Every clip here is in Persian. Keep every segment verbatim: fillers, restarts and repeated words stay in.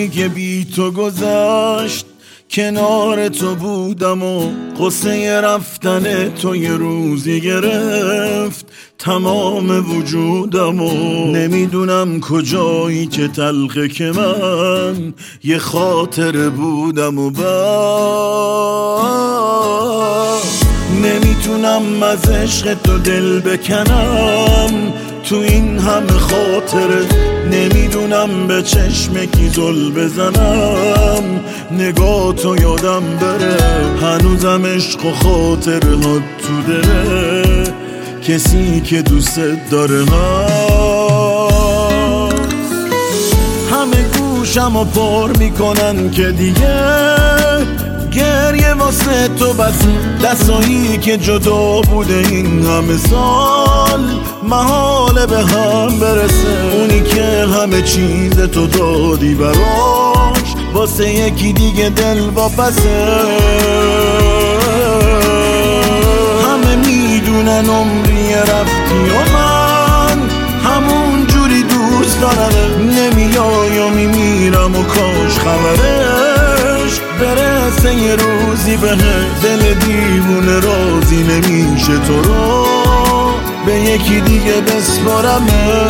روزی که بی تو گذشت کنار تو بودم و قصه رفتن تو یه روزی گرفت تمام وجودم و نمیدونم کجایی که تلخه که من یه خاطر بودم و بعد نمیتونم از عشق تو دل بکنم تو این همه خاطره نمیدونم به چشم کی زل بزنم نگاه تو یادم بره هنوزم عشق و خاطره ها تو دله کسی که دوست داره هست همه گوشم و پر میکنن که دیگه گریه واسه تو بس دستایی که جدا بوده این همه سال محاله به هم برسه اونی که همه چیز تو دادی براش واسه یکی دیگه دل واپسه همه میدونن عمری رفتی و من همون جوری دوست دارم نمیای و میمیرم و کاش خبرش برسه یه روزی به دل دیوونه راضی نمیشه تو رو به یکی دیگه بسپارم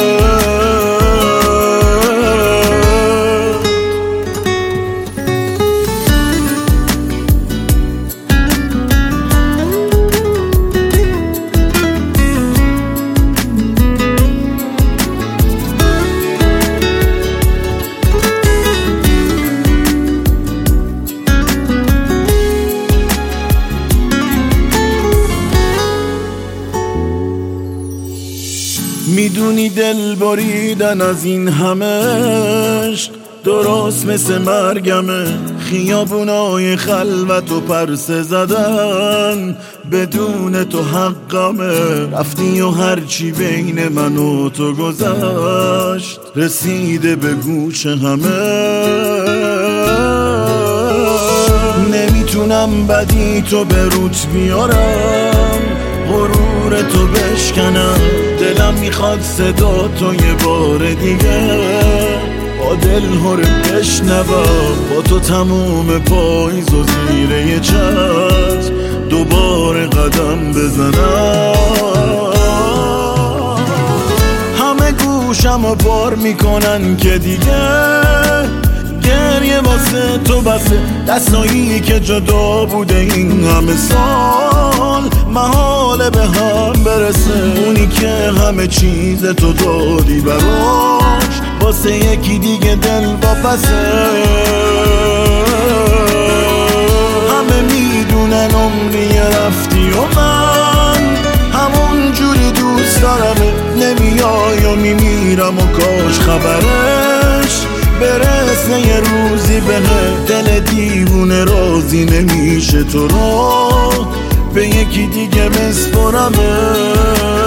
میدونی دل بریدن از این همه عشق درست مثل مرگمه خیابونای خلوت و پرسه زدن بدون تو حقمه رفتی و هرچی بین من و تو گذشت رسیده به گوش همه نمیتونم بدی تو به روت بیارم غرور تو بشکنم دلم میخواد صدا تو یه بار دیگه با دل هره بشنوم با تو تموم پاییز و زیر یه چتر دوباره قدم بزنم همه گوشم و بار میکنن که دیگه گریه واسه تو بسه دستایی که جدا بوده این همه سال محاله به هم برسه اونی که همه چیز تو دادی براش واسه یکی دیگه دل واپسه همه میدونن عمری رفتی و من همون جوری دوست دارم نمیای و میمیرم و کاش خبرش برسه یه روزی به دل دیوونه راضی نمیشه تو رو به یکی دیگه بسپرمه